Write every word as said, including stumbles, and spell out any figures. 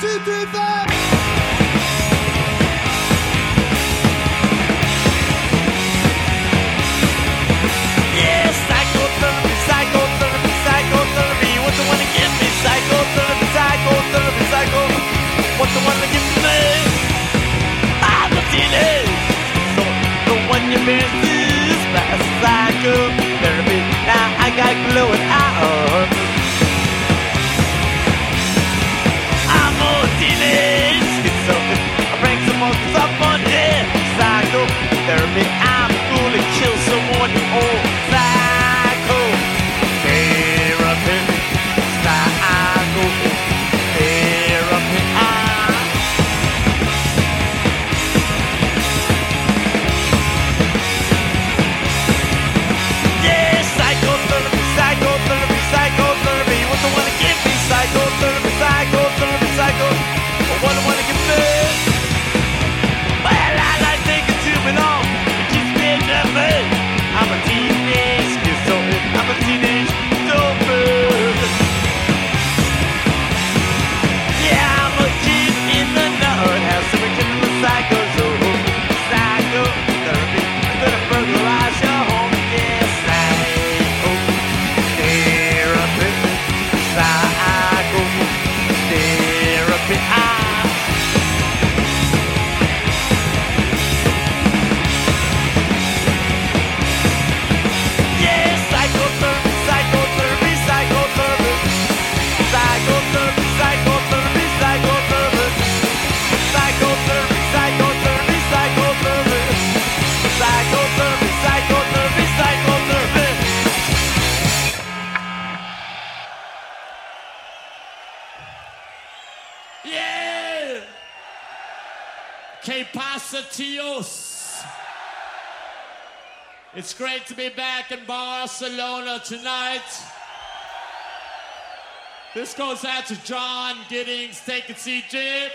two, three, four. Yeah, psychotherapy, psychotherapy, psychotherapy. What's the one to give me? Psychotherapy, psychotherapy, psycho. What's the one to give me? I'm a teenage. So the one you miss is psychotherapy. Now I got glowing eyes. I'm a teenage. So I bring some more stuff on here. Psychotherapy. I'm gonna kill someone. Oh, psycho therapy. Psycho therapy. Ah. Yeah, psychotherapy, psychotherapy, psychotherapy. What the one to give me? Psychotherapy, psychotherapy, psycho. What the one to give me? Well, I like taking too long. It keeps me nervous. I'm a teenage schizoid. I'm a teenage dopey. Yeah, I'm a kid in the nut. Have some kid in the psycho zone. Psychotherapy. I'm gonna burglarize your home. Yeah, psycho therapy. Psycho therapy. Ah. Yeah, psychotherapy, psychotherapy, psychotherapy. Psychotherapy, psychotherapy, psychotherapy. Psychotherapy, psychotherapy, psychotherapy. Psychotherapy, psychotherapy, psychotherapy. Yeah! Que pasa, tios? It's great to be back in Barcelona tonight. This goes out to John Giddings. Take a seat, Jim.